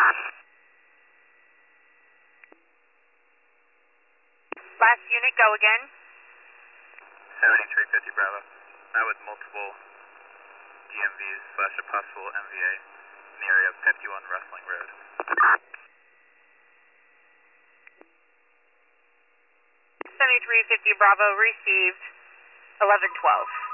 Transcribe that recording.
Last unit, go again. 7350 Bravo. Now with multiple DMVs / a possible MVA in the area of 51 Rustling Road. 7350 Bravo, received 1112.